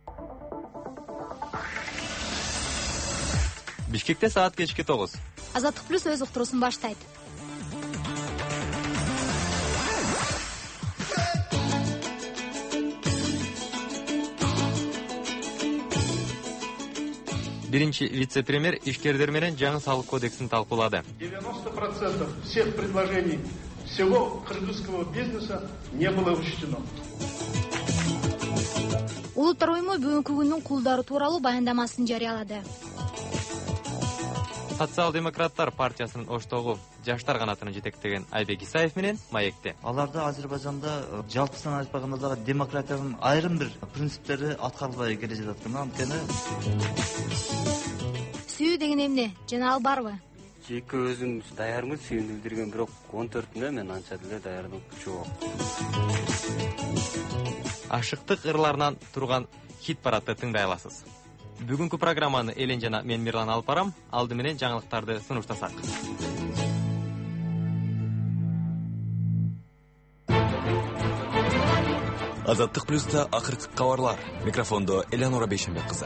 Бишкекте саат кечки 9. Азаттык плюс өз уктуруусун баштайт. Биринчи вице-премьер ишкерлер менен жаңы салык кодексин талкуулады. 90% всех предложений всего кыргызского бизнеса не было учтено. Улуттар уюму бүгүнкү күндүн кулдары тууралуу баяндамасын жарыялады. Социал-демократтар партиясынын оштогу жаштар канатын жетектеген Айбек Исаев менен маекте. Аларда Азербайжанда жалпысынан айтпаганда дагы демократиянын айрым бир принциптери аткарылбай келе жатат экен. Анткени Сүйүү деген эмне? Жана ал барбы? Жеке өзүм даярмын, сүйүүнү билдирген, бирок 14-үндө мен анча деле даярдык жок. Ашыктык ырларынан турган хит парадты тыңдай аласыз. Бүгүнкү программаны Элен жана мен Мирлан алып барам. Алды менен жаңылыктарды сунуштасак. Азаттык плюста акыркы кабарлар. Микрофондо Элеонора Бейшенбек кызы.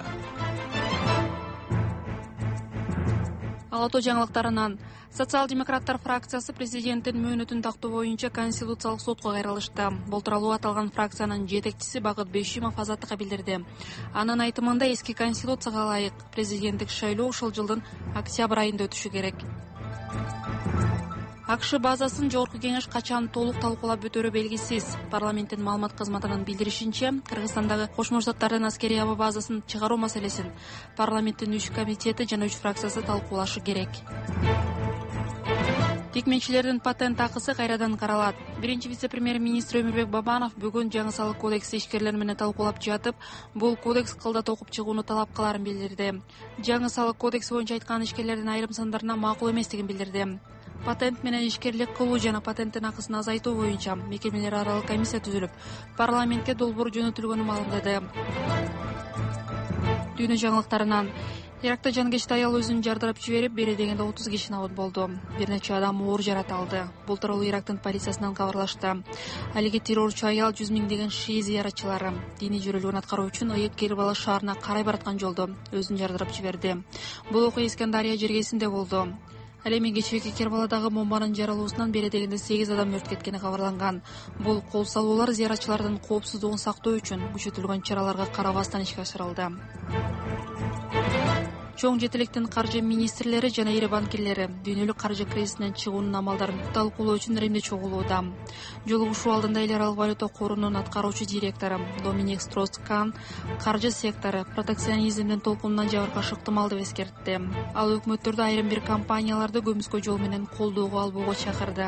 Алато жаңылыктарынан социал-демократтар фракциясы президенттин мөөнөтүн тактоо боюнча конституциялык сотко кайрылышты. Бул тууралуу аталган фракциянын жетекчиси Багыт Бейшимов Азаттыкка билдирди. Анын айтымында эски конституцияга ылайык президенттик шайлоо ушул жылдын октябрь айында өтүшү керек. АКШ базасын жогорку кеңеш качан толук талкуулап өтөрү белгисиз. Парламенттин маалымат кызматынын билдиришинче, Кыргызстандагы Кошмо Штаттардын аскерий аба базасын чыгаруу маселесин парламенттин 3 комитети жана 3 фракциясы талкуулашы керек. Текменчилердин патент акысы кайрадан каралат. Биринчи вице-премьер-министр Өмүрбек Бабанов бүгүн жаңы салык кодекси ишкерлер менен талкуулап жатып, бул кодекс кылдат окуп чыгууну талап кыларын билдирди. Жаңы салык кодекси боюнча айткан ишкерлердин айрым сандарына макул эместигин билдирди. Патент менен ишкерлик кылуу жана патенттин акысын азайтуу боюнча мекемелер аралык комиссия түзүлүп, парламентке долбоор жөнөтүлгөнү маалымдады. Дүйнө жаңылыктарынан Иракта жанкечти аял өзүн жардырап жиберип, бери дегенде 30 киши набыт болду. Бир нече адам оор жарат алды. Бул тууралуу Ирактын полициясынан кабарлашты. Алиги террорчу аял 100 миңдеген шии зыяратчылары диний жөрөлгөн аткаруу үчүн Ыйык Кербала шаарына карай бараткан жолдо өзүн жардырап жиберди. Бул окуя Искандария жергесинде болду. Ал эми кечээки Кербаладагы бомбанын жаралуусунан бери дегенде 8 адам өрт кеткени кабарланган. Бул кол салуулар зыяратчылардын коопсуздугун сактоо үчүн күчөтүлгөн чараларга карабастан ишке ашырылды. Чоң жетиликтин каржы министрлери жана ири банкирлери дүйнөлүк каржы кризисинен чыгуунун амалдарын талкуулоо үчүн Римде чогулууда. Жолугушуу алдында Эл аралык валюта корунун аткаруучу директору Доминик Строс-Кан каржы сектору протекционизмдин толкунунан жабыркашы ыктымалдык эскертти. Ал өкмөттөрдү айрым бир компанияларды көмүскө жол менен колдоого албоого чакырды.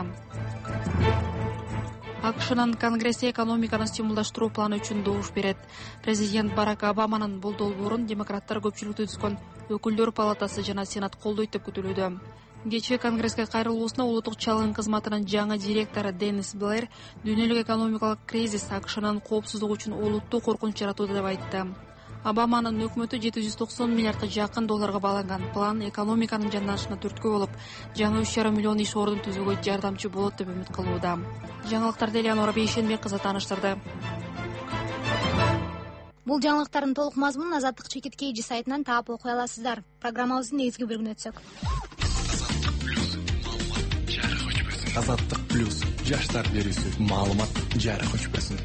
АКШнын Конгрессе экономиканы стимулдаштыруу планы үчүн добуш берет. Президент Барак Обаманын бул долбоорун демократтар көпчүлүктү түзгөн өкүлдөр палатасы жана Сенат колдойт деп күтүлүүдө. Кечээ Конгресске кайрылуусуна улуттук чалгын кызматынын жаңы директору Денис Блэр дүйнөлүк экономикалык кризис АКШнын коопсуздугу үчүн олуттуу коркунуч жаратууда деп айтты. Обаманын өкмөтү 790 миллиардга жакын долларга бааланган план экономиканын жанданышына түрткү болуп, жаңы 3,5 миллион иш ордун түзүүгө жардамчы болот деп үмүт кылууда. Жаңылыктарды Элеонора Бейшенбек кызы тааныштырды. Бул жаңылыктардын толук мазмунун Азаттык чекит KG сайтынан таап окуй аласыздар. Программабыздын негизги бөлүгүнө өтсөк. Азаттык плюс жаштар берүүсү маалымат жарык өчпөсүн.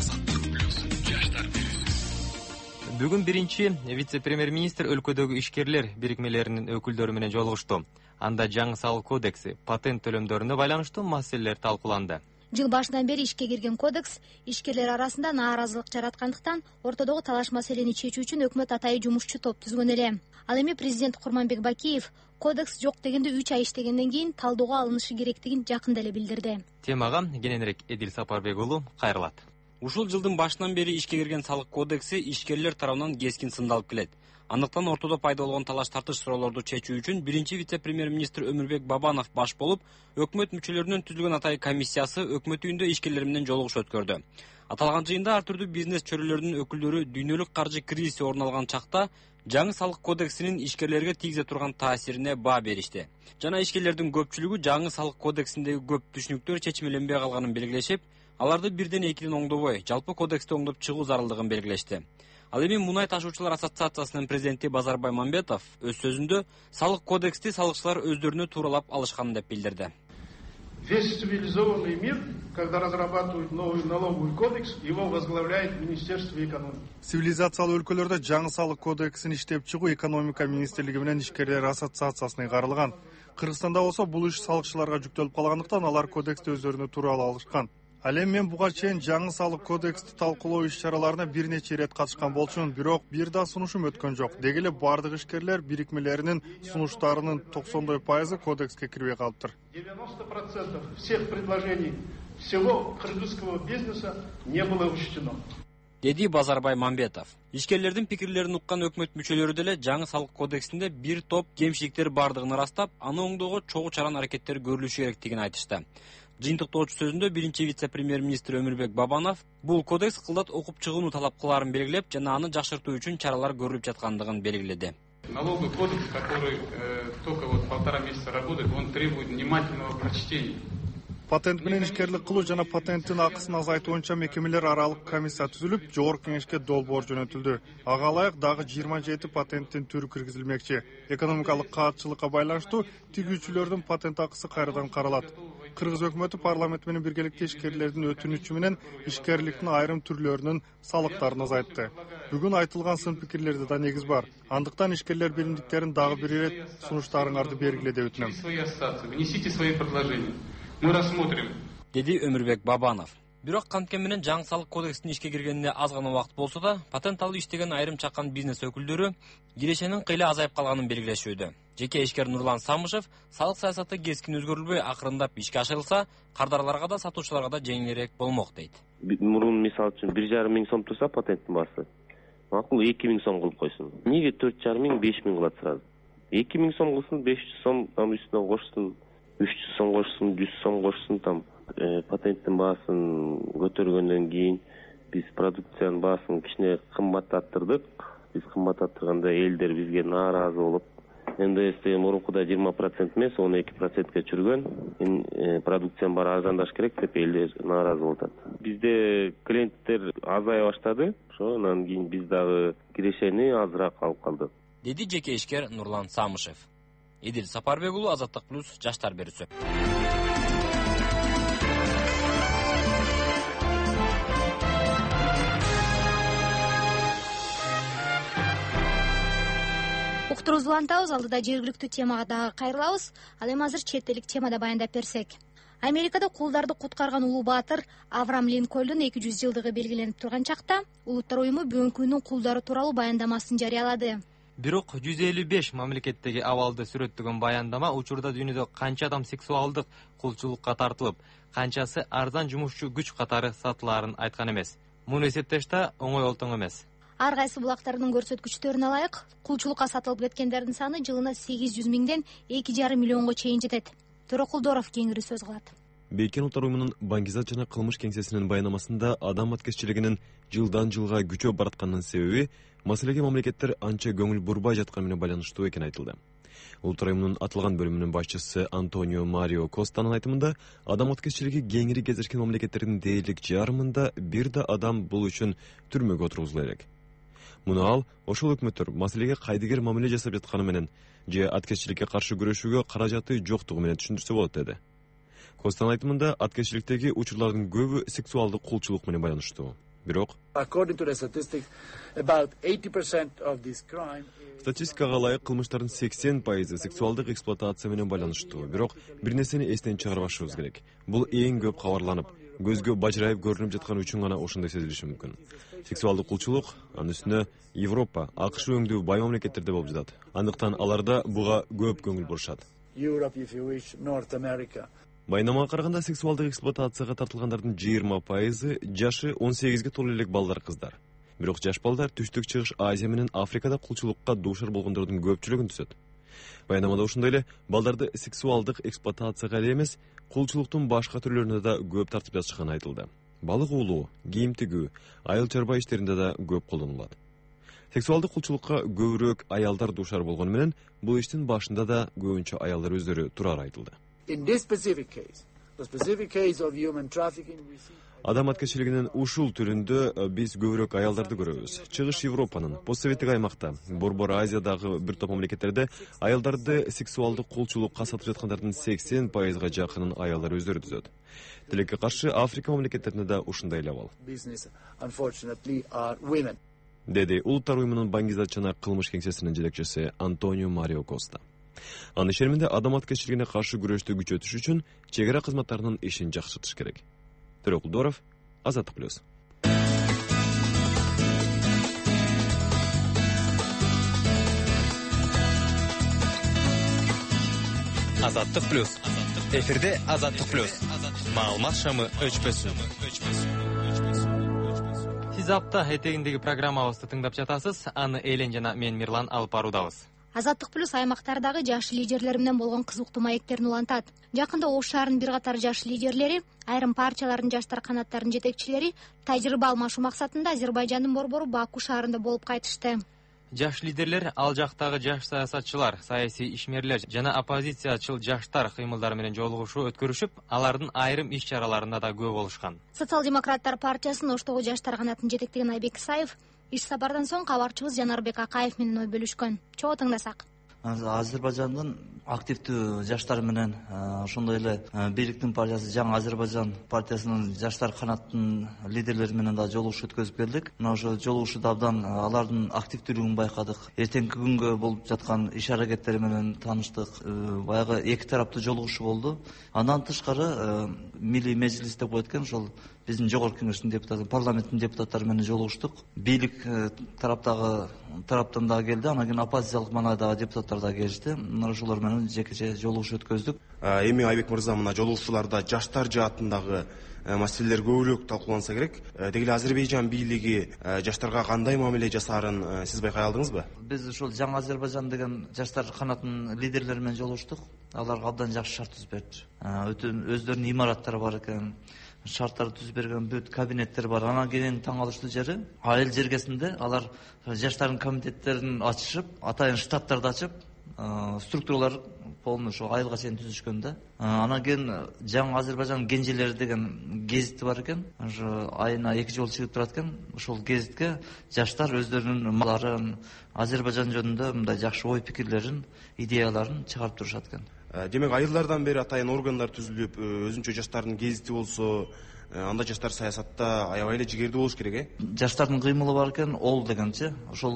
Бүгүн биринчи вице-премьер-министр өлкөдөгү ишкерлер бирикмелеринин өкүлдөрү менен жолугушту. Анда жаңы салык кодекси, патент төлөмдөрүнө байланыштуу маселелер талкууланды. Жыл башынан бери ишке кирген кодекс ишкерлер арасында нааразылык жараткандыктан ортодогу талаш маселени чечүү үчүн өкмөт атайын жумушчу топ түзгөн эле. Ал эми президент Курманбек Бакиев кодекс жок дегенде 3 ай иштегенден кийин талдоого алынышы керектигин жакында эле билдирди. Темага кененирээк Эдил Сапарбек уулу кайрылат. Ушул жылдын башынан бери ишке кирген салык кодекси ишкерлер тарабынан кескин сындалып келет. Андыктан ортодо пайда болгон талаш тартыш суроолорду чечүү үчүн биринчи вице-премьер-министр Өмүрбек Бабанов баш болуп, өкмөт мүчөлөрүнөн түзүлгөн атайын комиссиясы өкмөт үйүндө ишкерлер менен жолугуш өткөрдү. Аталган жыйында ар түрдүү бизнес чөрөлөрүнүн өкүлдөрү дүйнөлүк каржы кризиси орун алган чакта жаңы салык кодексинин ишкерлерге тийгизе турган таасирине баа беришти. Жана ишкерлердин көпчүлүгү жаңы салык кодексиндеги көп түшүнүктөр чечмеленбей калганын белгилешип, аларды бирден экиден оңдобой, жалпы кодексти оңдоп чыгуу зарылдыгын белгилешти. Ал эми Мунай ташуучулар ассоциациясынын президенти Базарбай Мамбетов өз сөзүндө салык кодексти салыкчылар өздөрүнө тууралап алышкан деп билдирди. Весь цивилизованный мир, когда разрабатывают новый налоговый кодекс, его возглавляет Министерство экономики. Цивилизациялы өлкөлөрдө жаңы салык кодексин иштеп чыгуу экономика министрлиги менен ишкерлер ассоциациясына каралган. Кыргызстанда болсо бул иш салыкчыларга жүктөлүп калгандыктан алар кодексти өздөрүнө тууралап алышкан. Ал эми мен буга чейин жаңы салык кодексти талкуулоо иш-чараларына бир нече ирет катышкан болчумун, бирок бир да сунушум өткөн жок. Деги эле бардык ишкерлер бирикмелеринин сунуштарынын 90% кодекске кирбей калыптыр. 90% всех предложений всего кыргызского бизнеса не было учтено. Деди Базарбай Мамбетов. Ишкерлердин пикирлерин уккан өкмөт мүчөлөрү деле жаңы салык кодексинде бир топ кемчиликтер бардыгын ырастап, аны оңдоого чогуу чаран аракеттер көрүлүшү керектигин айтышты. Жыйынтыктоочу сөзүндө биринчи вице-премьер-министр Өмүрбек Бабанов бул кодекс кылдат окуп чыгууну талап кылаарын белгилеп, жана аны жакшыртуу үчүн чаралар көрүлүп жаткандыгын белгиледи. Налоговый кодекс, который только вот 1,5 месяца работает, он требует внимательного прочтения. Патент менен ишкерлик кылуу жана патенттин акысын азайтуунча мекемелер аралык комиссия түзүлүп, жогорку кеңешке долбоор жөнөтүлдү. Ага ылайык дагы 27 патенттин түрү киргизилмекчи. Экономикалык каатчылыкка байланыштуу тигүүчүлөрдүн патент акысы кайрадан каралат. Кыргыз өкмөтү парламент менен биргеликте ишкерлердин өтүнүчү менен ишкерликтин айрым түрлөрүнүн салыктарын азайтты. Бүгүн айтылган сын пикирлерде да негиз бар. Андыктан ишкерлер биримдиктерин дагы бир ирет сунуштарыңарды бергиле деп өтүнөм. Внесите свои предложения. Мы рассмотрим. Деди Өмүрбек Бабанов. Бирок канткен менен жаңы салык кодекстин ишке киргенине аз гана убакыт болсо да, патент алып иштеген айрым чакан бизнес өкүлдөрү кирешенин кыйла азайып калганын белгилешүүдө. Жеке ишкер Нурлан Самышев салык саясаты кескин өзгөрүлбөй акырындап ишке ашырылса, кардарларга да сатуучуларга да жеңилирээк болмок дейт. Мурун мисалы үчүн 1,5 миң сом турса патенттин баасы. Макул 2 миң сом кылып койсун. Неге 4,5 миң 5 миң кылат сразу? 2 миң сом кылсын, 500 сом там үстүнө кошсун, 300 сом кошсун, 100 сом кошсун там. Патенттин баасын көтөргөндөн кийин биз продукциянын баасын кичине кымбаттаттырдык. Биз кымбаттаттырганда элдер бизге нааразы болуп, НДС мурункуда 20% эмес, 12%ке чүргөн. Продукциянын баары арзандаш керек деп элдер нааразы болуп атат. Бизде клиенттер азая баштады. Ошонан кийин биз дагы кирешени азыраак алып калдык. Деди жеке ишкер Нурлан Самышев. Эдил Сапарбек уулу, Азаттык плюс, жаштар берүүсү. Уктурубузду улантабыз, алдыда жергиликтүү темага дагы кайрылабыз. Ал эми азыр чет элдик темада баяндап берсек. Америкада кулдарды куткарган улуу баатыр Авраам Линкольндун 200 жылдыгы белгиленип турган чакта Улуттар уюму бүгүнкү күндүн кулдары тууралуу баяндамасын жарыялады. Бирок 155 мамлекеттеги абалды сүрөттөгөн баяндама учурда дүйнөдө канча адам сексуалдык кулчулукка тартылып, канчасы арзан жумушчу күч катары сатылаарын айткан эмес. Муну эсептеш да оңой олтоң эмес. Ар кайсы булактардын көрсөткүчтөрүнө ылайык, кулчулукка сатылып кеткендердин саны жылына 800 миңден 2,5 миллионго чейин жетет. Төрөкулдоров кеңири сөз кылат. Бириккен Улуттар уюмунун Баңгизат жана кылмыш кеңсесинин баяндамасында адам аткезчилигинин жылдан жылга күчөп баратканынын себеби маселеге мамлекеттер анча көңүл бурбай жатканы менен байланыштуу экени айтылды. Улуттар уюмунун атылган бөлүмүнүн башчысы Антонио Марио Костанын айтымында, адам аткезчилиги кеңири кездешкен мамлекеттердин дээрлик жарымында бир да адам бул үчүн түрмөгө отургузула элек. Муну ал ошол өкмөттөр маселеге кайдыгер мамиле жасап жатканы менен же аткезчиликке каршы күрөшүүгө каражаты жоктугу менен түшүндүрсө болот деди. Костан айтымында аткезчиликтеги учурлардын көбү сексуалдык кулчулук менен байланыштуу. Бирок статистикага ылайык кылмыштардын 80% сексуалдык эксплуатация менен байланыштуу. Бирок бир нерсени эстен чыгарбашыбыз керек. Бул эң көп кабарланып, көзгө бажырайып көрүнүп жаткан үчүн гана ошондой сезилиши мүмкүн. Сексуалдык кулчулук анын үстүнө Европа, АКШ өңдүү бай мамлекеттерде болуп жатат. Андыктан аларда буга көп көңүл бурушат. Баяндамага караганда сексуалдык эксплуатацияга тартылгандардын 20% жашы 18ге толо элек балдар, кыздар. Бирок жаш балдар Түштүк Чыгыш Азия менен Африкада кулчулукка дуушар болгондордун көпчүлүгүн түзөт. Баяндамада ошондой эле балдарды сексуалдык эксплуатацияга эле эмес, кулчулуктун башка түрлөрүнө да көп тартып жатышканы айтылды. Балык уулоо, кийим тигүү, айыл чарба иштеринде да көп колдонулат. Сексуалдык кулчулукка көбүрөөк аялдар дуушар болгону менен, бул иштин башында да көбүнчө аялдар өздөрү турары айтылды. Адам аткерчилигинин ушул түрүндө биз көбүрөөк аялдарды көрөбүз. Чыгыш Европанын, постсоветтик аймакта, Борбор Азиядагы бир топ мамлекеттерде аялдарды сексуалдык кулчулукка сатып жаткандардын 80%га жакынын аялдар өздөрү түзөт. Тилекке каршы Африка мамлекеттеринде да ушундай эле абал. Деди Улуттар уюмунун Баңгизат жана кылмыш кеңсесинин жетекчиси Антонио Марио Коста. Анын ишениминде адам аткерчилигине каршы күрөштү күчөтүш үчүн чек ара кызматтарынын ишин жакшыртыш керек. Төрөкулдоров, Азаттык плюс. Азаттык плюс. Эфирде Азаттык плюс. Маалымат шамы өчпөсүн. Сиз апта этегиндеги программабызды тыңдап жатасыз. Аны Элен жана мен Мирлан алып баруудабыз. Азаттык плюс аймактардагы жаш лидерлер менен болгон кызыктуу маектерин улантат. Жакында Ош шаарынын бир катар жаш лидерлери, айрым партиялардын жаштар канаттарынын жетекчилери тажрыйба алмашуу максатында Азербайжандын борбору Баку шаарында болуп кайтышты. Жаш лидерлер ал жактагы жаш саясатчылар, саясий ишмерлер жана оппозициячыл жаштар кыймылдары менен жолугушуу өткөрүшүп, алардын айрым иш-чараларында да көп болушкан. Социал-демократтар партиясынын Оштогу жаштар канатынын жетектеген Айбек Исаев иш сапардан соң кабарчыбыз Жанарбек Акаев менен ой бөлүшкөн. Чогуу тыңдасак. Азербайжандын активдүү жаштары менен ошондой эле бийликтин партиясы Жаңы Азербайжан партиясынын жаштар канатынын лидерлери менен да жолугуш өткөзүп келдик. Мына ошо жолугушууда абдан алардын активдүүлүгүн байкадык. Эртеңки күнгө болуп жаткан иш аракеттери менен тааныштык. Баягы эки тараптуу жолугушуу болду. Андан тышкары Милли Мejlis деп коет экен, ошол биздин жогорку кеңештин депутаты, парламенттин депутаттары менен жолугуштук. Бийлик тараптан да келди, анан кийин оппозициялык маанайдагы депутаттар да келишти. Мына ошолор менен жекече жолугуш өткөздүк. Эми Айбек мырза, мына жолугушууларда жаштар жаатындагы маселелер көбүрөөк талкууланса керек. Деги эле Азербайжан бийлиги жаштарга кандай мамиле жасаарын сиз байкай алдыңызбы? Биз ошол Жаңы Азербайжан деген жаштар канатынын лидерлери менен жолугуштук. Аларга абдан жакшы шарт түзүп берди. Өздөрүнүн имараттары бар экен, шарттар түзүп берген бүт кабинеттер бар. Анан кийин таң калыштуу жери, айыл жергесинде алар жаштардын комитеттерин ачышып, атайын штаттарды ачып, структуралар полный ошо айылга чейин түзүшкөн да. Анан кийин Жаңы Азербайжан генжелери деген гезити бар экен. Ошо айына 2 жолу чыгып турат экен. Ошол гезитке жаштар өздөрүнүн мааларын, Азербайжан жөнүндө мындай жакшы ой пикирлерин, идеяларын чыгарып турушат экен. Демек айылдардан бери атайын органдар түзүлүп, өзүнчө жаштардын гезити болсо, анда жаштар саясатта аябай эле жигердүү болуш керек, Жаштардын кыймылы бар экен, ол дегенчи. Ошол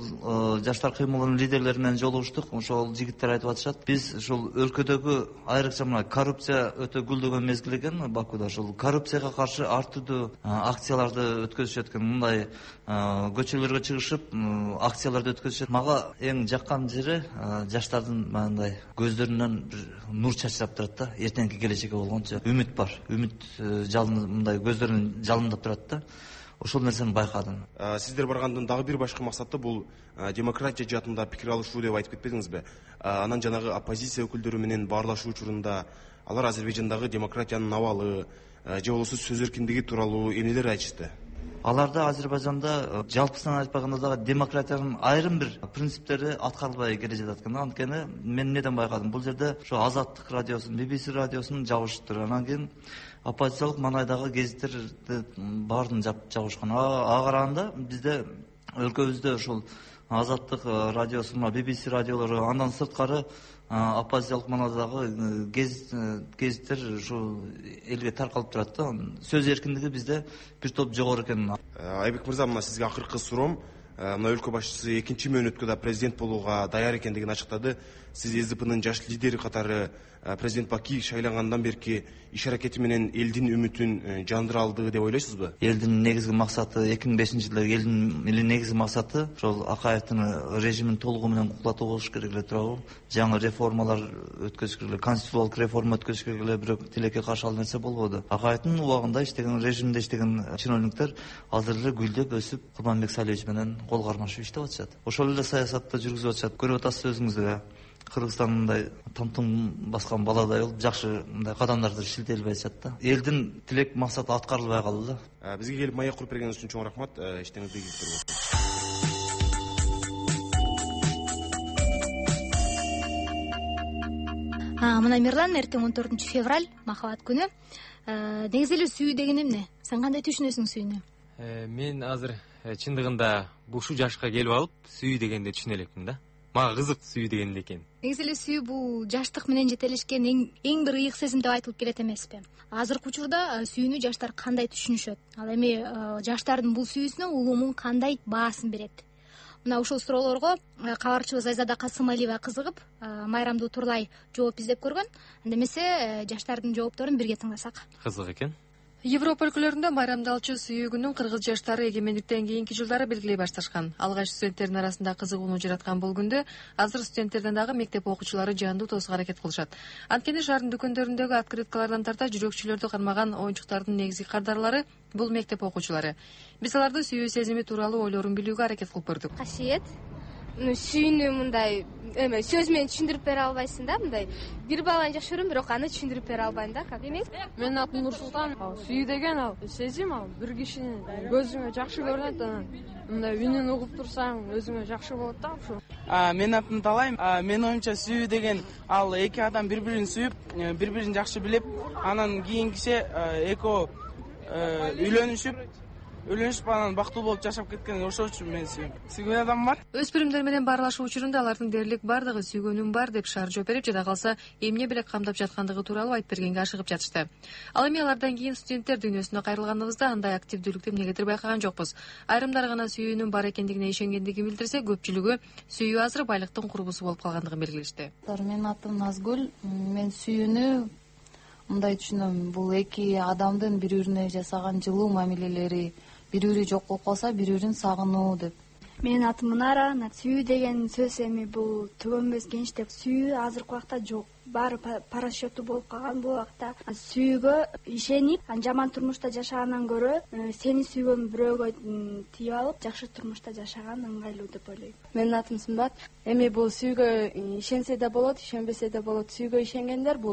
жаштар кыймылынын лидерлери менен жолугуштук. Ошол жигиттер айтып атышат. Биз ошол өлкөдөгү айрыкча мына коррупция өтө гүлдөгөн мезгил экен Бакуда. Ошол коррупцияга каршы ар түрдүү акцияларды өткөзүшөт экен. Мындай көчөлөргө чыгышып, акцияларды өткөзүшөт. Мага эң жаккан жери жаштардын мындай көздөрүнөн бир нур чачырап турат да. Эртеңки келечекке болгончо үмүт бар. Үмүт мындай көздөрүн жалындап турат да. Ошол нерсени байкадым. Сиздер баргандын дагы бир башка максаты бул демократия жаатында пикир алышуу деп айтып кетпедиңизби? Анан жанагы оппозиция өкүлдөрү менен баарлашуу учурунда алар Азербайжандагы демократиянын абалы же болбосо сөз эркиндиги тууралуу эмнелер айтышты? Аларда Азербайжанда жалпысынан айтпаганда дагы демократиянын айрым бир принциптери аткарылбай келе жатат экен. Анткени мен эмнеден байкадым? Бул жерде ошо Азаттык радиосунун, BBC радиосунун жабышыптыр. Анан кийин оппозициялык маанайдагы гезиттерди баарын жабышкан. Ага караганда бизде өлкөбүздө ошол Азаттык радиосу, BBC радиолору, андан сырткары оппозициялык маанайдагы гезиттер ушу элге таркалып турат да. Сөз эркиндиги бизде бир топ жогору экен. Айбек мырза, мына сизге акыркы суроом. Мына өлкө башчысы экинчи мөөнөткө да президент болууга даяр экендигин ачыктады. Сиз СДПнын жаш лидери катары президент Бакиев шайлангандан берки иш аракети менен элдин үмүтүн жандыра алды деп ойлойсузбу? Элдин негизги максаты 2005-жылы элдин негизги максаты ошол Акаевдин режимин толугу менен куклатуу болуш керек эле турабы? Жаңы реформалар өткөзүш керек эле, конституциялык реформа өткөзүш керек эле, бирок тилекке каршы ал нерсе болбоду. Акаевдин убагында иштеген, режимде иштеген чиновниктер азыр эле гүлдөп өсүп, Курманбек Салиевич менен кол кармашып иштеп атышат. Ошол эле саясатты жүргүзүп атышат. Көрүп атасыз өзүңүзгө. Кыргызстан мындай там-там баскан баладай болуп, жакшы мындай кадамдарды шилтелбей атышат да. Элдин тилек максаты аткарылбай калды да. Бизге келип маек куруп бергениңиз үчүн чоң рахмат. Иштеңиз ийгиликтер болсун. Мына Мирлан, эртең 14 февраль, махабат күнү. Негизи эле сүйүү деген эмне? Сен кандай түшүнөсүң сүйүүнү? Мен азыр чындыгында ушул жашка келип алып сүйүү дегенди түшүнө элекмин да. Мага кызык сүйүү деген экен. Негизи эле сүйүү бул жаштык менен жетелешкен эң бир ыйык сезим деп айтылып келет эмеспи? Азыркы учурда сүйүүнү жаштар кандай түшүнүшөт? Ал эми жаштардын бул сүйүүсүнө улумун кандай баасын берет? Мына ушул суроолорго кабарчыбыз Айзада Касымалиева кызыгып, Майрамды Турлай жооп издеп көргөн. Анда эмесе жаштардын жоопторун бирге тыңдасак. Кызык экен. Европа өлкөлөрүндө майрамдалчу сүйүү күнүн кыргыз жаштары эгемендиктен кийинки жылдары белгилей башташкан. Алгач студенттердин арасында кызыгууну жараткан бул күндө азыр студенттерден дагы мектеп окуучулары жандуу тосууга аракет кылышат. Анткени шаардын дүкөндөрүндөгү открыткалардан тарта жүрөкчүлөрдү кармаган оюнчуктардын негизги кардарлары бул мектеп окуучулары. Биз алардын сүйүү сезими тууралуу ойлорун билүүгө аракет кылып көрдүк. Касиет сүйүүнү мындай сөз менен түшүндүрүп бере албайсың да, мындай бир баланы жакшы көрөм, бирок аны түшүндүрүп бере албайм да. Менин атым Нурсултан. Сүйүү деген ал сезим, ал бир кишинин көзүңө жакшы көрүнөт, анан мындай үнүн угуп турсаң өзүңө жакшы болот да ушул. Менин атым Талай. Менин оюмча сүйүү деген ал эки адам бири-бирин сүйүп, бири-бирин жакшы билип, анан кийинкисе экөө үйлөнүшүп анан бактылуу болуп жашап кеткен. Ошол үчүн мен сүйөм. Сүйгөн адам бар. Өспүрүмдөр менен баарлашуу учурунда алардын дээрлик бардыгы сүйгөнүм бар деп шаар жооп берип, жада калса эмне белек камдап жаткандыгы тууралуу айтып бергенге ашыгып жатышты. Ал эми алардан кийин студенттер дүйнөсүнө кайрылганыбызда андай активдүүлүктү эмнегедир байкаган жокпуз. Айрымдары гана сүйүүнүн бар экендигине ишенгендигин билдирсе, көпчүлүгү сүйүү азыр байлыктын курбусу болуп калгандыгын белгилешти. Менин атым Назгүл. Мен сүйүүнү мындай түшүнөм. Бул эки адамдын бири-бирине жасаган жылуу мамилелери, бири-бири жок болуп калса бири-бирин сагынуу деп. Менин атым Мунара. Сүйүү деген сөз эми бул түгөнбөс кенчтик. Сүйүү азыркы убакта жок. Баары парашютту болуп калган бул убакта. Сүйүүгө ишенип, жаман турмушта жашагандан көрө сени сүйгөн бирөөгө тийип алып, жакшы турмушта жашаган ыңгайлуу деп ойлойм. Менин атым Сымбат. Эми бул сүйүүгө ишенсе да болот, ишенбесе да болот. Сүйүүгө ишенгендер бул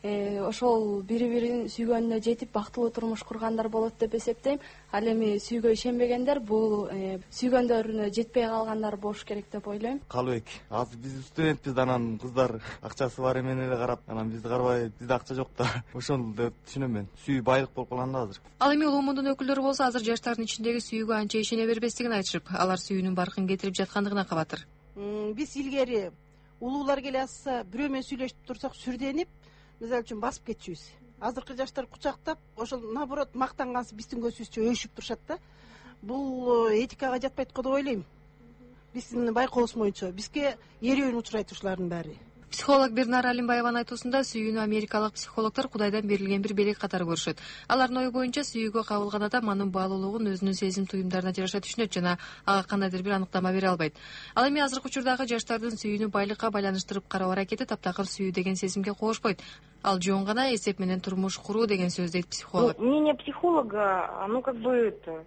ошол бири-бирин сүйгөнүнө жетип бактылуу турмуш кургандар болот деп эсептейм. Ал эми сүйүүгө ишенбегендер бул сүйгөндөрүнө жетпей калгандар болуш керек деп ойлойм. Калыбек. Азыр биз студентпиз, анан кыздар акчасы бар эмени эле карап, анан бизди карабай, бизде акча жок да. Ошол деп түшүнөм мен. Сүйүү байлык болуп калган да азыр. Ал эми улумундун өкүлдөрү болсо азыр жаштардын ичиндеги сүйүүгө анча ишене бербестигин айтышып, алар сүйүүнүн баркын кетирип жаткандыгына кабатыр. Биз илгери улуулар келе атса, бирөө менен сүйлөшүп турсак сүрденип, мисалы үчүн басып кетчүбүз. Азыркы жаштар кучактап, ошол наоборот мактангансыз биздин көзүбүзчө өйшүп турушат да. Бул этикага жатпайт го деп ойлойм. Биздин байкообуз боюнча бизге эрүүнү учурайт ушулардын баары. Психолог Бернар Алимбаеванын айтуусунда сүйүүнү америкалык психологдор Кудайдан берилген бир белек катары көрүшөт. Алардын ою боюнча сүйүүгө кабылган адам анын баалуулугун өзүнүн сезим туюмдарына жараша түшүнөт жана ага кандайдыр бир аныктама бере албайт. Ал эми азыркы учурдагы жаштардын сүйүүнү байлыкка байланыштырып кароо аракети таптакыр сүйүү деген сезимге коошпойт. Ал жөн гана эсеп менен турмуш куруу деген сөз дейт психолог. Мнение психолога, оно как бы это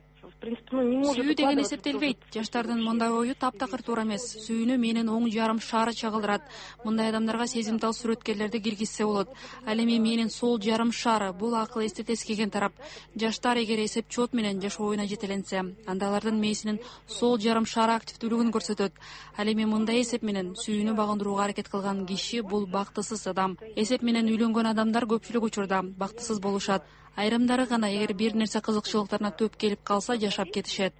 сүйүү деген эсептелбейт. Жаштардын мындай ою таптакыр туура эмес. Сүйүүнү менин оң жарым шары чагылдырат. Мындай адамдарга сезимтал сүрөткерлерди киргизсе болот. Ал эми менин сол жарым шары бул акыл эсти тескеген тарап. Жаштар эгер эсеп-чот менен жашооюна жетеленсе, анда алардын мээсинин сол жарым шары активдүүлүгүн көрсөтөт. Ал эми мындай эсеп менен сүйүүнү багындырууга аракет кылган киши бул бактысыз адам. Эсеп менен үйлөнгөн адамдар көпчүлүк учурда бактысыз болушат. Айрымдары гана эгер бир нерсе кызыкчылыктарына төп келип калса жашап кетишет.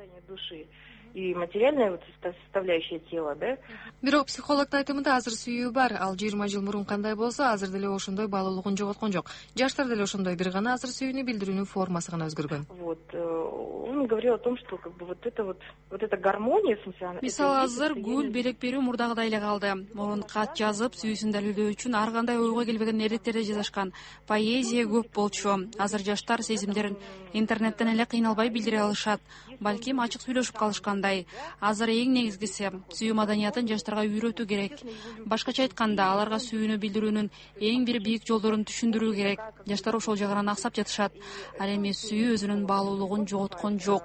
И материальная вот составляющая тела, да? Бирок психологдун айтымында азыр сүйүү бар. Ал 20 жыл мурун кандай болсо, азыр деле ошондой баалуулугун жоготкон жок. Жаштар деле ошондой, бир гана азыр сүйүүнү билдирүүнүн формасы гана өзгөргөн. Вот он говорил о том, что как бы вот эта гармония, в смысле, мисалы азыр гүл белек берүү мурдагыдай эле калды. Мурун кат жазып, сүйүүсүн далилдөө үчүн ар кандай ойго келбеген эреттерди жазышкан. Поэзия көп болчу. Азыр жаштар сезимдерин интернеттен эле кыйналбай билдире алышат. Балким ачык сүйлөшүп калышкандай. Азыр эң негизгиси сүйүү маданиятын жаштарга үйрөтүү керек. Башкача айтканда, аларга сүйүүнү билдирүүнүн эң бир бийик жолдорун түшүндүрүү керек. Жаштар ошол жагынан аксап жатышат. Ал эми сүйүү өзүнүн баалуулугун жоготкон жок.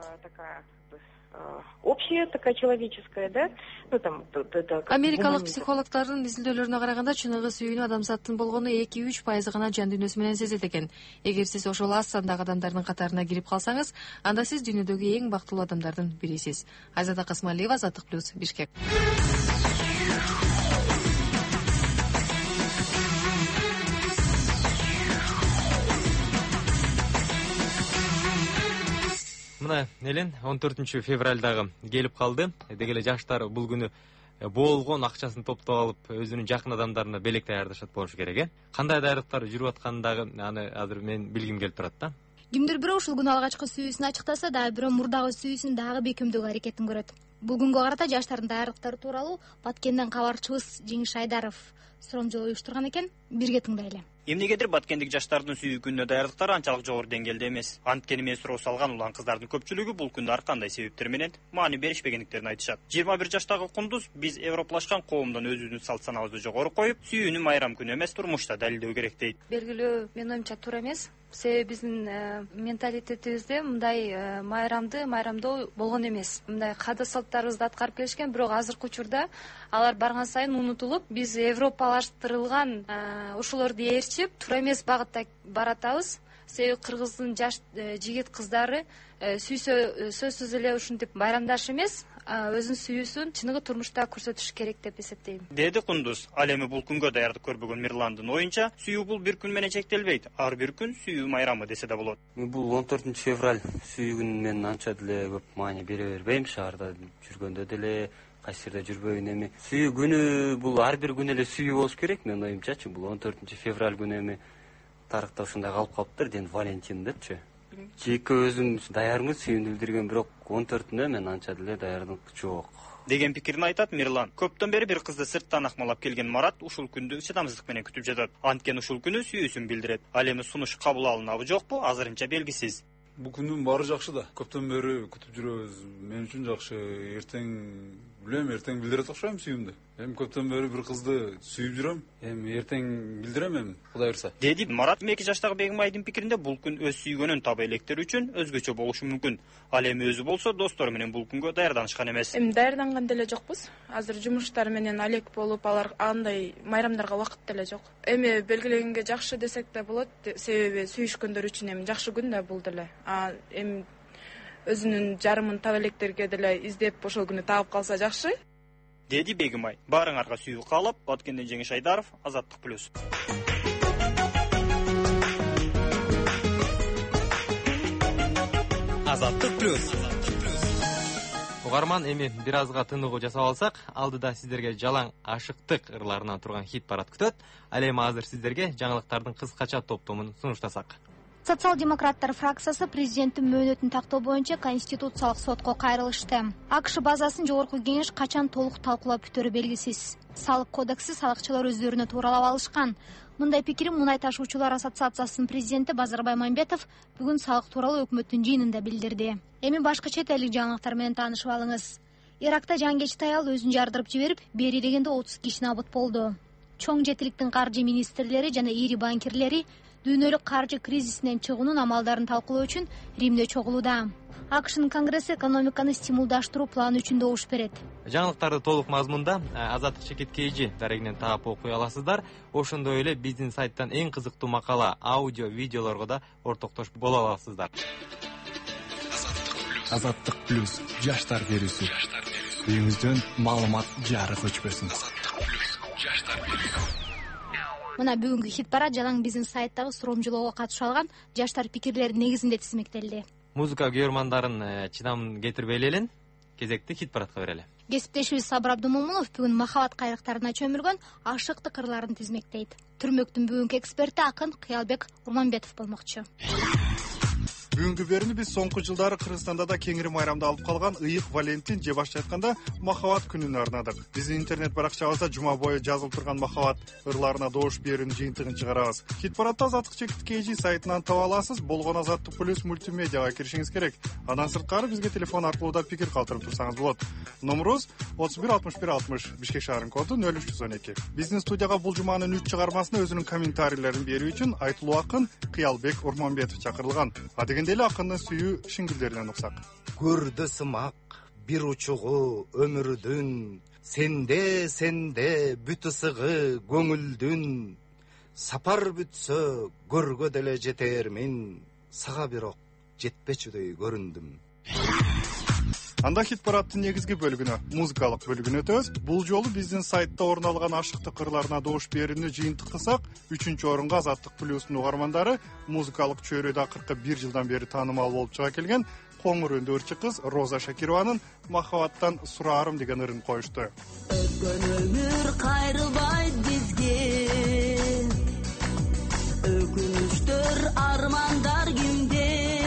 Общая такая человеческая, да? Ну там Америкалык психологдордун изилдөөлөрүнө караганда, чыныгы сүйүүнү адамзаттын болгону 2-3% гана жан дүйнөсү менен сезет экен. Эгер сиз ошол аз сандагы адамдардын катарына кирип калсаңыз, анда сиз дүйнөдөгү эң бактылуу адамдардын бирисиз. Айзада Касымалиева, Азаттык плюс, Бишкек. Мына элен 14-февралдагы келип калды. Деги эле жаштар бул күнү болгон акчасын топтоп алып, өзүнүн жакын адамдарына белек даярдашат болуш керек, Кандай даярдыктар жүрүп аткандагы аны азыр мен билгим келип турат да. Кимдир бирөө ушул күнү алгачкы сүйүүсүн ачыктаса, дагы бирөө мурдагы сүйүүсүн дагы бекемдөөгө аракетин көрөт. Бул күнгө карата жаштардын даярдыктары тууралуу Баткенден кабарчыбыз Жеңиш Айдаров сурамжылоо уюштурган экен. Бирге тыңдайлы. Эмнегедир Баткендик жаштардын сүйүү күнүнө даярдыктары анчалык жогору деңгээлде эмес. Анткени мен суроо салган улан кыздардын көпчүлүгү бул күндө ар кандай себептер менен маани беришпегендиктерин айтышат. 21 жаштагы Кундуз биз европалашкан коомдон өзүбүздүн салт санабызды жогору коюп, сүйүүнү майрам күнү эмес турмушта далилдөө керек дейт. Белгилөө менин оюмча туура эмес. Себеби биздин менталитетибизде мындай майрамдоо болгон эмес. Мындай каада салттарыбызды аткарып келишкен, бирок азыркы учурда алар барган сайын унутулуп, биз европалаштырылган ушуларды ээрчип, туура эмес багытта баратабыз. Себеби кыргыздын жаш жигит кыздары сүйсө сөзсүз эле ушинтип майрамдаш эмес, өзүнүн сүйүүсүн чыныгы турмушта көрсөтүш керек деп эсептейм. Деди Кундуз. Ал эми бул күнгө даярдык көрбөгөн Мирландын оюнча, сүйүү бул бир күн менен чектелбейт. Ар бир күн сүйүү майрамы десе да болот. Бул 14-февраль сүйүү күнүн мен анча деле көп маани бере бербейм. Шаарда жүргөндө деле, кайсы жерде жүрбөйүн эми. Сүйүү күнү бул ар бир күн эле сүйүү болуш керек менин оюмчачы. Бул 14-февраль күнү эми тарыхта ушундай калып калыптыр, ден Валентин депчи. Жеке өзүм даярмын сүйүүнү билдирген, бирок 14-үнө мен анча деле даярдык жок деген пикирин айтат Мирлан. Көптөн бери бир кызды сырттан акмалап келген Марат ушул күндү чыдамсыздык менен күтүп жатат. Анткени ушул күнү сүйүүсүн билдирет. Ал эми сунуш кабыл алынабы жокпу, азырынча белгисиз. Бул күндүн баары жакшы да. Көптөн бери күтүп жүрөбүз. Мен үчүн жакшы. Эртең билдирет окшойм сүйүүмдү. Эми көптөн бери бир кызды сүйүп жүрөм. Эми эртең билдирем эми, Кудай буйрса. Деди Марат. 22 жаштагы Бегимайдын пикиринде бул күн өз сүйгөнүн таба электери үчүн өзгөчө болушу мүмкүн. Ал эми өзү болсо достору менен бул күнгө даярданышкан эмес. Эми даярданган деле жокпуз. Азыр жумуштар менен алек болуп, алар андай майрамдарга убакыт деле жок. Эми белгиленгенге жакшы десек да болот, себеби сүйүшкөндөр үчүн эми жакшы күн да бул деле. Эми өзүнүн жарымын таба электерге деле издеп ошол күнү таап калса жакшы. Деди Бегимай. Баарыңарга сүйүү каалап, Баткенден Жеңиш Айдаров, Азаттык плюс. Азаттык плюс. Угарман, эми бир азга тыныгуу жасап алсак, алдыда сиздерге жалаң ашыктык ырларынан турган хит парад күтөт. Ал эми азыр сиздерге жаңылыктардын кыскача топтомун сунуштасак. Социал-демократтар фракциясы президенттин мөөнөтүн тактоо боюнча Конституциялык сотко кайрылышты. АКШ базасын жогорку кеңеш качан толук талкуулап бүтөрү белгисиз. Салык кодекси салыкчылар өздөрүнө тууралап алышкан. Мындай пикирин Мунай ташуучулар ассоциациясынын президенти Базарбай Мамбетов бүгүн салык тууралуу өкмөттүн жыйынында билдирди. Эми башка чет элдик жаңылыктар менен таанышып алыңыз. Иракта жангечти аял өзүн жардырып жиберип, бери дегенде 30 киши набыт болду. Чоң жетиликтин каржы министрлери жана ири банкирлери дүйнөлүк каржы кризисинен чыгуунун амалдарын талкуулоо үчүн Римде чогулууда. АКШнын Конгресси экономиканы стимулдаштыруу планы үчүн добуш берет. Жаңылыктарды толук мазмунда Азаттык Чекит KG дарегинен таап окуй аласыздар. Ошондой эле биздин сайттан эң кызыктуу макала, аудио, видеолорго да ортоктош боло аласыздар. Азаттык плюс жаштар берүүсү. Үйүңүздөн маалымат жарык өчпөсүн. Жаштар берүүсү. Мына бүгүнкү хит парад жалаң биздин сайттагы суромжулоого катыша алган жаштар пикирлери негизинде тизмектелди. Музыка көрөрмандарын чыдамын кетирбей элен, кезекти хит парадка берели. Кесиптешибиз Сабыр Абдымомунов бүгүн махабат кайрыктарына чөмүлгөн ашыктык ырларын тизмектейт. Түрмөктүн бүгүнкү эксперти акын Кыялбек Урманбетов болмокчу. Бүгүнкү берүүнү биз соңку жылдары Кыргызстанда да кеңири майрамдалып калган ыйык Валентин же башкача айтканда махабат күнүнө арнадык. Биздин интернет баракчабызда жума бою жазылып турган махабат ырларына добуш берүүнүн жыйынтыгын чыгарабыз. Хит парадты Азаттык Чекит KG сайтынан таба аласыз. Болгон Азаттык плюс мультимедиага киришиңиз керек. Андан сырткары бизге телефон аркылуу да пикир калтырып турсаңыз болот. Номерубуз 31 61 60, Бишкек шаарынын коду 0312. Биздин студияга бул жуманын 3 чыгармасына өзүнүн комментарийлерин берүү үчүн айтылуу акын Кыялбек Урманбетов чакырылган. Деле акындын сүйүү шиңгилдеринен уксак. Көрдө сымак бир учугу өмүрдүн, сенде бүт ысыгы көңүлдүн. Сапар бүтсө көргө деле жетермин, сага бирок жетпечүдөй көрүндүм. Анда хит парадтын негизги бөлүгүнө, музыкалык бөлүгүнө өтөбүз. Бул жолу биздин сайтта орун алган ашыктык ырларына добуш берүүнү жыйынтыктасак, 3-орунга Азаттык плюстун угармандары музыкалык чөйрөдө акыркы 1 жылдан бери таанымал болуп чыга келген коңур үндүү ырчы кыз Роза Шакированын Махабаттан сураарым деген ырын коюшту. Өткөн өмүр кайрылбайт бизге, өкүнүчтөр, армандар кимде.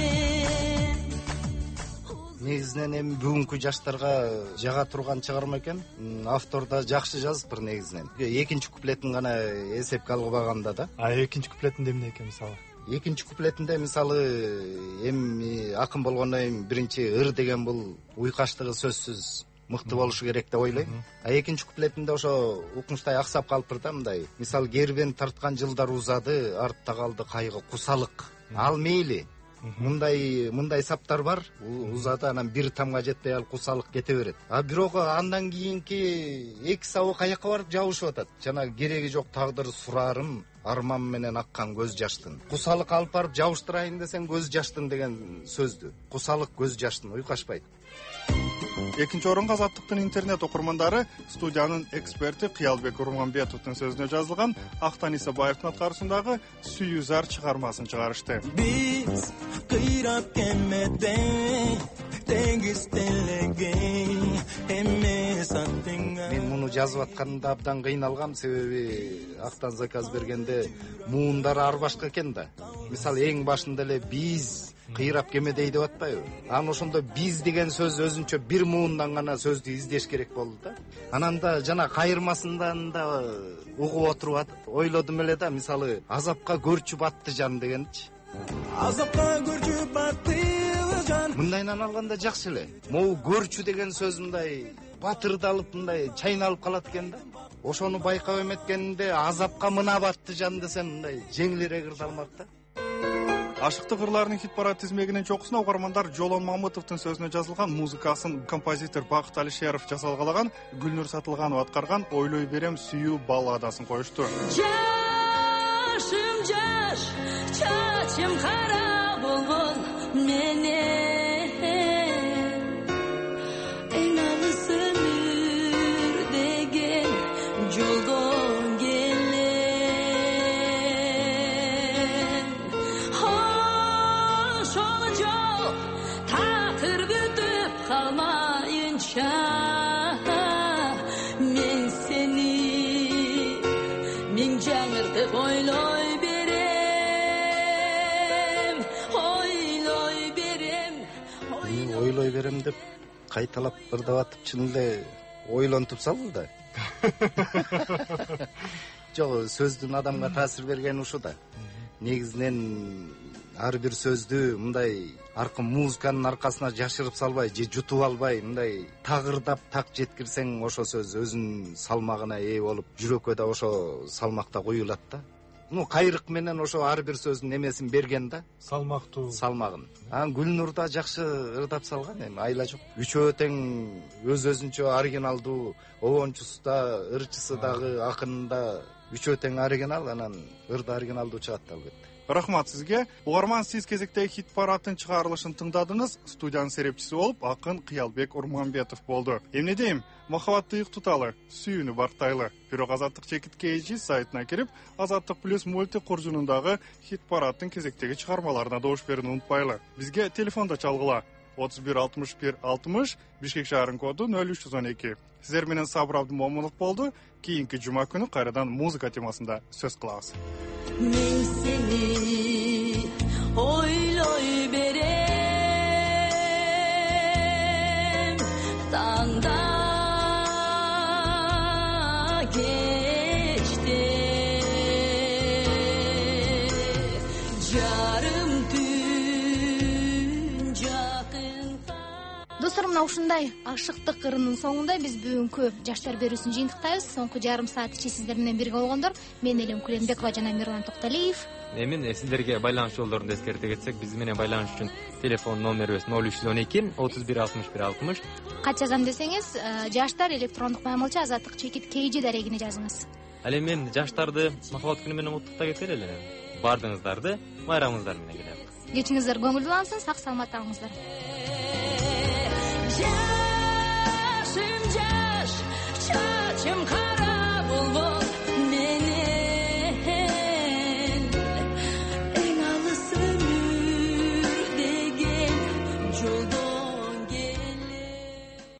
Негизинен эми бүгүнкү жаштарга жага турган чыгарма экен. Автор да жакшы жазыптыр негизинен. Экинчи куплетин гана эсепке албаганда да. Экинчи куплетинде эмне экен мисалы? Экинчи куплетинде мисалы эми акын болгондон кийин биринчи ыр деген бул уйкаштыгы сөзсүз мыкты болушу керек деп ойлойм. Экинчи куплетинде ошо укмуштай аксап калыптыр да мындай. Мисалы кербен тарткан жылдар узады, артта калды кайгы, кусалык. Ал мейли. Мындай саптар бар, узады, анан бир тамга жетпей ал кусалык кете берет. А бирок андан кийинки эки сабы каяка барып жабышып атат. Жана кереги жок тагдыр сураарым, арман менен аккан көз жаштын. Кусалык алып барып жабыштырайын десең көз жаштын деген сөздү. Кусалык көз жаштын, уйкашпайт. Экинчи орунга Азаттыктын интернет окурмандары студиянын эксперти Кыялбек Урманбетовдун сөзүнө жазылган Актан Исабаевдин аткарышындагы Сүйүү зар чыгармасын чыгарышты. Биз кыйрап кемеде теңиз телеген эмес аттыңа. Мен муну жазып атканымда абдан кыйналгам, себеби Актан заказ бергенде муундар ар башка экен да. Мисалы эң башында эле биз кыйрап кемедей деп атпайбы? Анан ошондо биз деген сөз өзүнчө бир муундан гана сөздү издеш керек болду да. Анан да жана кайырмасындан да угуп отуруп ойлодум эле да, мисалы азапка көрчү батты жан дегенчи. Азапка көрчү батты жан. Мындайынан алганда жакшы эле. Могу көрчү деген сөз мындай батырдалып мындай чайналып калат экен да. Ошону байкап эметкенде азапка мына батты жан десем мындай жеңилирээк ырдалмак да. Ашыктык ырларынын хит парад тизмегинин чокусуна угармандар Жолон Мамытовдун сөзүнө жазылган музыкасын композитор Бакыт Алишеров жасалгалаган, Гүлнур Сатылганова аткарган Ойлой берем сүйүү балладасын коюшту. Жашым жаш, чачым кара болгон менен эң алыс өмүр деген жолдон келем. Ошол жол такыр күтүп калмайынча мен сени миң жаңыртып ойлой берем, ойлой берем. Ойлой берем деп кайталап ырдап атып чын эле ойлонтуп салды да. Жок, сөздүн адамга таасир бергени ушу да. Негизинен ар бир сөздү мындай аркы музыканын аркасына жашырып салбай же жутуп албай мындай тагырдап так жеткирсең ошо сөз өзүнүн салмагына ээ болуп жүрөккө да ошо салмакта куюлат да. Кайрык менен ошо ар бир сөздүн эмесин берген да. Салмагын. Анан Гүлнур да жакшы ырдап салган, эми айла жок. Үчөө тең өзүнчө оригиналдуу, обончусу да, ырчысы дагы, акыны да үчөө тең оригинал, анан ырды оригиналдуу чыгат албетте. Рахмат сизге. Угарман, сиз кезектеги хит парадтын чыгарылышын тыңдадыңыз. Студиянын серепчиси болуп акын Кыялбек Урманбетов болду. Эмне дейм? Махабатты ыйык туталы, сүйүүнү бактайлы. Бирок Азаттык чекит KG сайтына кирип, Азаттык плюс мульти куржунундагы хит парадтын кезектеги чыгармаларына добуш берүүнү унутпайлы. Бизге телефондо чалгыла. 31 61 60, Бишкек шаарынын коду 0312. Сиздер менен Сабыр Абдымомунов болду. Кийинки жума күнү кайрадан музыка темасында сөз кылабыз. Мен сени ойлой берем, таңда кечте жарым түн жакын. Достор, мына ушундай ашыктык ырынын соңунда биз бүгүнкү жаштар берүүсүн жыйынтыктайбыз. Соңку жарым саат ичи сиздер менен бирге болгондор мен Элем Куленбекова жана Мирлан Токталиев. Эми сиздерге байланыш жолдорун эскерте кетсек, биз менен байланыш үчүн телефон номерибиз 0312 31 61 60. Кат жазам десеңиз, жаштар электрондук мамилча Азаттык чекит KG дарегине жазыңыз. Ал эми мен жаштарды Махабат күнү менен куттуктап кетели эле. Бардыңыздарды майрамыңыздар менен келем. Кечиңиздер көңүлдүү алсын, сак саламатта болуңуздар.